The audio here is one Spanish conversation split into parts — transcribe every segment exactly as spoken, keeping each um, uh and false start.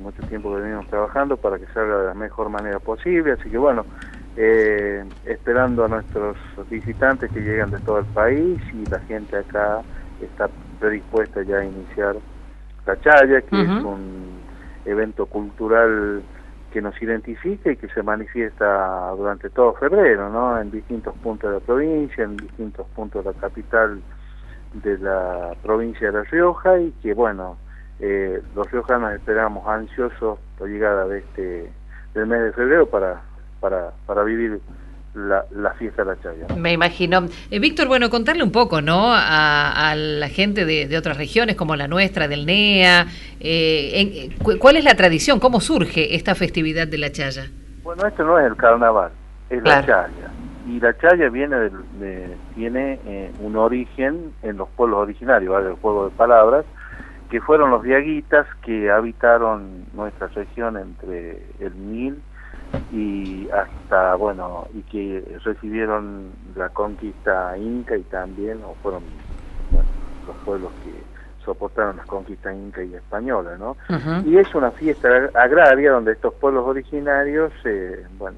mucho tiempo que venimos trabajando para que salga de la mejor manera posible, así que bueno, eh, esperando a nuestros visitantes que llegan de todo el país, y la gente acá está predispuesta ya a iniciar la Chaya, que uh-huh. es un evento cultural que nos identifica y que se manifiesta durante todo febrero, ¿no? En distintos puntos de la provincia, en distintos puntos de la capital de la provincia de La Rioja, y que bueno, eh, los riojanos esperamos ansiosos la llegada de este del mes de febrero para para para vivir la, la fiesta de la Chaya, ¿no? Me imagino. Eh, Víctor, bueno, contarle un poco, ¿no?, a, a la gente de, de otras regiones como la nuestra, del N E A, eh, en, cu ¿cuál es la tradición? ¿Cómo surge esta festividad de la Chaya? Bueno, esto no es el carnaval, es claro. la Chaya. Y la Chaya viene de, de, tiene eh, un origen en los pueblos originarios, ¿vale? El juego de palabras, que fueron los diaguitas que habitaron nuestra región entre el mil y hasta, bueno, y que recibieron la conquista inca, y también, o fueron, bueno, los pueblos que soportaron las conquistas inca y española, ¿no? Uh-huh. Y es una fiesta agraria donde estos pueblos originarios, eh, bueno,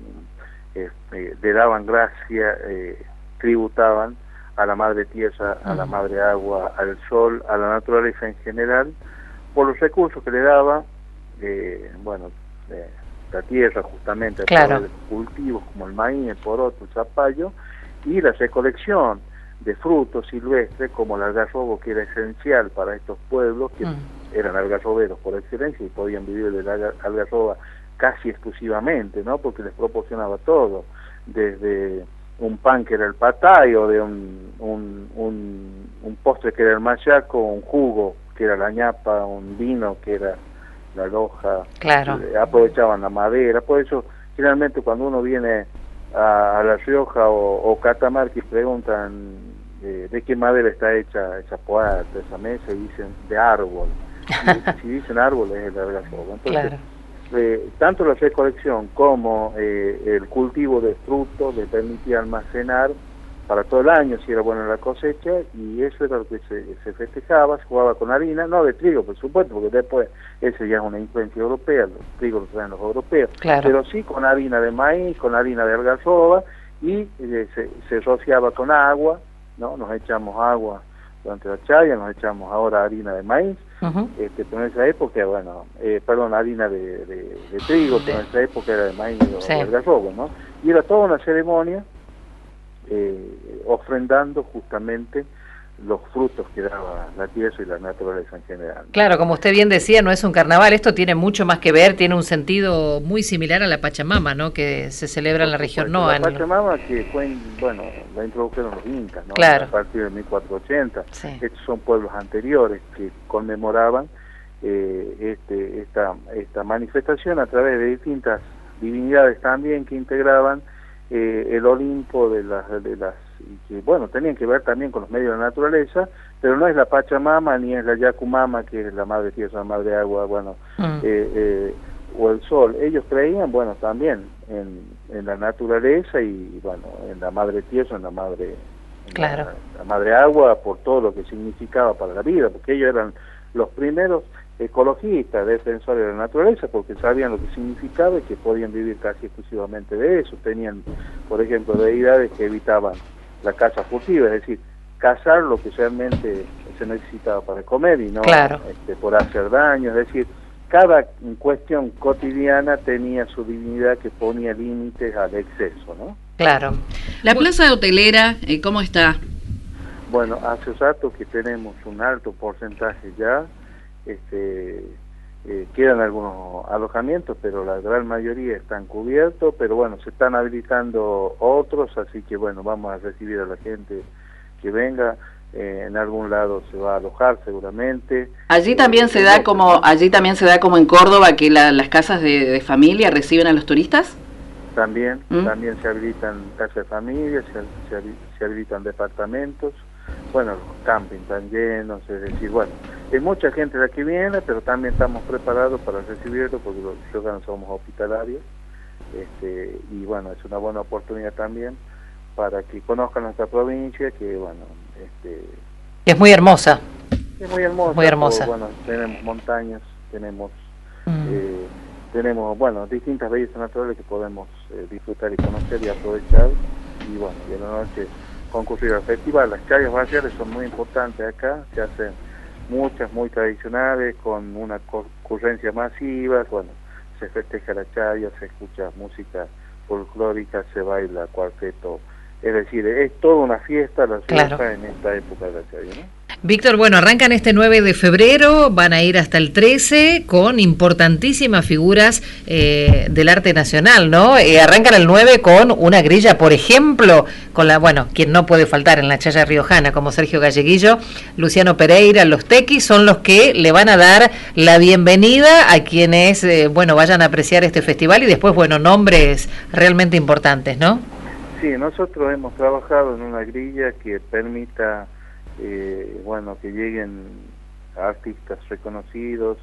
eh, eh, le daban gracia, eh, tributaban a la madre tierra, a uh-huh. la madre agua, al sol, a la naturaleza en general, por los recursos que le daba, eh, bueno, eh, la tierra justamente, claro. a través de cultivos como el maíz, el poroto, el zapallo, y la recolección de frutos silvestres como el algarrobo, que era esencial para estos pueblos, que mm. eran algarroberos por excelencia y podían vivir de la algarroba casi exclusivamente, ¿no? Porque les proporcionaba todo, desde un pan que era el patay, o de un, un, un, un postre que era el machaco, un jugo que era la ñapa, un vino que era la loja, claro. eh, aprovechaban la madera. Por eso generalmente cuando uno viene a, a La Rioja o, o Catamarca y preguntan eh, de qué madera está hecha esa puerta, esa mesa, y dicen de árbol. Y, si dicen árbol es el algarrobo. Entonces, claro. eh, tanto la recolección como eh, el cultivo de frutos le permitía almacenar para todo el año si era buena la cosecha, y eso era lo que se, se festejaba. Se jugaba con harina, no de trigo por supuesto, porque después ese ya es una influencia europea, los trigos los traen los europeos, claro. pero sí con harina de maíz, con harina de algarroba, y eh, se, se rociaba con agua, ¿no? Nos echamos agua durante la Chaya, nos echamos ahora harina de maíz, uh-huh. este, pero en esa época, bueno, eh, perdón, harina de, de, de trigo, pero en esa época era de maíz o sí. de algarroba, ¿no? Y era toda una ceremonia Eh, ofrendando justamente los frutos que daba la tierra y la naturaleza en general. Claro, como usted bien decía, no es un carnaval, esto tiene mucho más que ver, tiene un sentido muy similar a la Pachamama, ¿no?, que se celebra en la región Noa. La Pachamama, que fue, bueno, la introdujeron los incas, ¿no? Claro. A partir de mil cuatrocientos ochenta. Sí. Estos son pueblos anteriores que conmemoraban eh, este, esta, esta manifestación a través de distintas divinidades también que integraban Eh, el Olimpo de las, de las y que bueno, tenían que ver también con los medios de la naturaleza, pero no es la Pachamama ni es la Yacumama, que es la madre tierra, la madre agua, bueno, mm. eh, eh, o el sol. Ellos creían, bueno, también en, en la naturaleza y bueno, en la madre tierra, en la madre, en claro. la, la madre agua, por todo lo que significaba para la vida, porque ellos eran los primeros ecologistas, defensores de la naturaleza, porque sabían lo que significaba y que podían vivir casi exclusivamente de eso. Tenían, por ejemplo, deidades que evitaban la caza furtiva, es decir, cazar lo que realmente se necesitaba para comer y no claro. este, por hacer daño. Es decir, cada cuestión cotidiana tenía su divinidad que ponía límites al exceso, ¿no? Claro. La plaza hotelera, eh, ¿cómo está? Bueno, hace rato que tenemos un alto porcentaje ya. Este, eh, quedan algunos alojamientos, pero la gran mayoría están cubiertos, pero bueno, se están habilitando otros, así que bueno, vamos a recibir a la gente que venga, eh, en algún lado se va a alojar seguramente. Allí también eh, se da como, allí también se da como en Córdoba, que la, las casas de, de familia reciben a los turistas. También, ¿Mm? también se habilitan casas de familia, se, se, se habilitan departamentos. Bueno, los campings están llenos, es decir, bueno, hay mucha gente de aquí viene, pero también estamos preparados para recibirlo, porque los ciudadanos somos hospitalarios, este, y bueno, es una buena oportunidad también para que conozcan nuestra provincia, que bueno, este, es muy hermosa. Es muy hermosa. Muy hermosa. Por, bueno, tenemos montañas, tenemos Mm. Eh, tenemos, bueno, distintas bellezas naturales que podemos eh, disfrutar y conocer y aprovechar, y bueno, y en la noche concurrir al festival. Las chayas barriales son muy importantes acá, se hacen muchas muy tradicionales, con una concurrencia masiva, bueno, se festeja la chaya, se escucha música folclórica, se baila cuarteto, es decir, es toda una fiesta la fiesta claro. en esta época de la chaya, ¿no? Víctor, bueno, arrancan este nueve de febrero, van a ir hasta el trece con importantísimas figuras eh, del arte nacional, ¿no? Eh, arrancan el nueve con una grilla, por ejemplo, con la, bueno, quien no puede faltar en la chaya riojana, como Sergio Galleguillo, Luciano Pereira, los Tequis, son los que le van a dar la bienvenida a quienes, eh, bueno, vayan a apreciar este festival y después, bueno, nombres realmente importantes, ¿no? Sí, nosotros hemos trabajado en una grilla que permita Eh, bueno, que lleguen artistas reconocidos,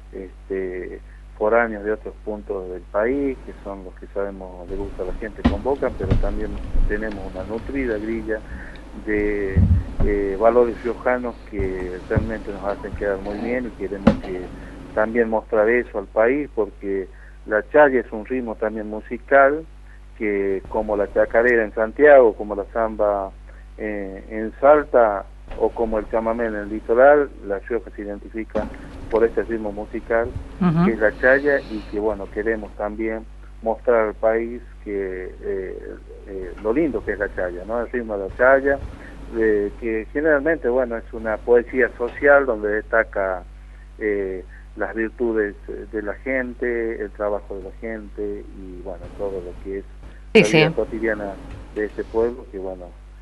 este, foráneos de otros puntos del país, que son los que sabemos le gusta a la gente, convocan, pero también tenemos una nutrida grilla de eh, valores riojanos que realmente nos hacen quedar muy bien, y queremos que también mostrar eso al país, porque la chaya es un ritmo también musical, que como la chacarera en Santiago, como la samba eh, en Salta, o como el chamamé en el litoral, La Rioja se identifica por este ritmo musical, uh-huh. que es la chaya, y que bueno, queremos también mostrar al país que eh, eh, lo lindo que es la chaya, ¿no? El ritmo de la chaya, eh, que generalmente, bueno, es una poesía social donde destaca eh, las virtudes de la gente, el trabajo de la gente, y bueno, todo lo que es sí, la vida sí. cotidiana de este pueblo, que bueno,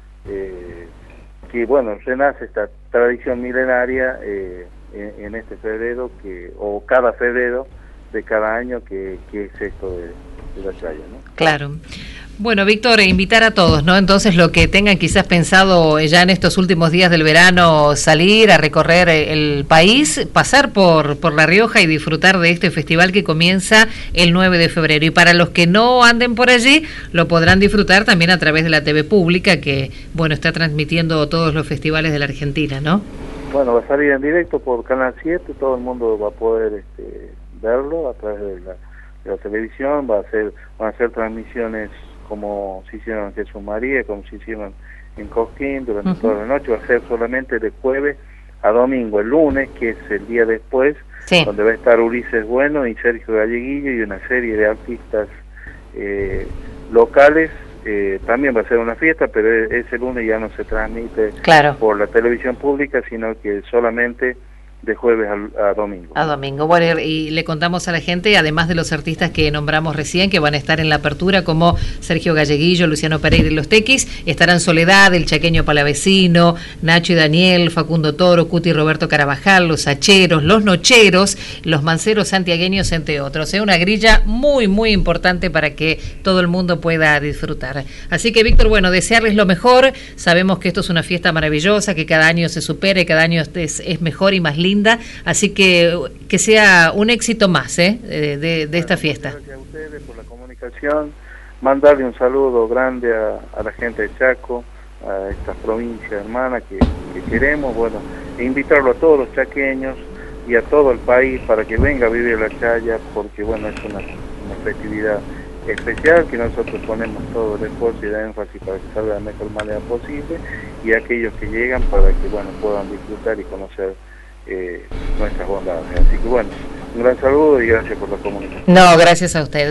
eh, que bueno, renace esta tradición milenaria eh, en, en este febrero, que o cada febrero de cada año, que, que es esto de, de la chaya, ¿no? Claro. Bueno, Víctor, invitar a todos, ¿no? Entonces, lo que tengan quizás pensado ya en estos últimos días del verano, salir a recorrer el país, pasar por, por La Rioja y disfrutar de este festival que comienza el nueve de febrero. Y para los que no anden por allí, lo podrán disfrutar también a través de la T V pública, que, bueno, está transmitiendo todos los festivales de la Argentina, ¿no? Bueno, va a salir en directo por Canal siete, todo el mundo va a poder este, verlo a través de la, de la televisión, va a ser, van a ser transmisiones como se hicieron en Jesús María, como se hicieron en Cosquín durante uh-huh. toda la noche. Va a ser solamente de jueves a domingo. El lunes, que es el día después, sí. donde va a estar Ulises Bueno y Sergio Galleguillo y una serie de artistas eh, locales, eh, también va a ser una fiesta, pero ese lunes ya no se transmite claro. por la televisión pública, sino que solamente de jueves a, a domingo. A domingo. Bueno, y le contamos a la gente, además de los artistas que nombramos recién, que van a estar en la apertura, como Sergio Galleguillo, Luciano Pereira y los Tequis, estarán Soledad, el chaqueño palavecino, Nacho y Daniel, Facundo Toro, Cuti y Roberto Carabajal, los Hacheros, los Nocheros, los Manceros santiagueños, entre otros. Es una grilla muy, muy importante para que todo el mundo pueda disfrutar. Así que, Víctor, bueno, desearles lo mejor. Sabemos que esto es una fiesta maravillosa, que cada año se supera y cada año es, es mejor y más linda. Así que que sea un éxito más ¿eh? de, de, de esta fiesta. Gracias a ustedes por la comunicación, mandarle un saludo grande a, a la gente de Chaco, a esta provincia hermana que, que queremos, bueno, e invitarlo a todos los chaqueños y a todo el país para que venga a vivir la chaya, porque bueno, es una, una festividad especial que nosotros ponemos todo el esfuerzo y el énfasis para que salga de la mejor manera posible, y a aquellos que llegan para que bueno puedan disfrutar y conocer Eh, nuestras bondades. Así que bueno, un gran saludo y gracias por la comunicación. No, gracias a ustedes.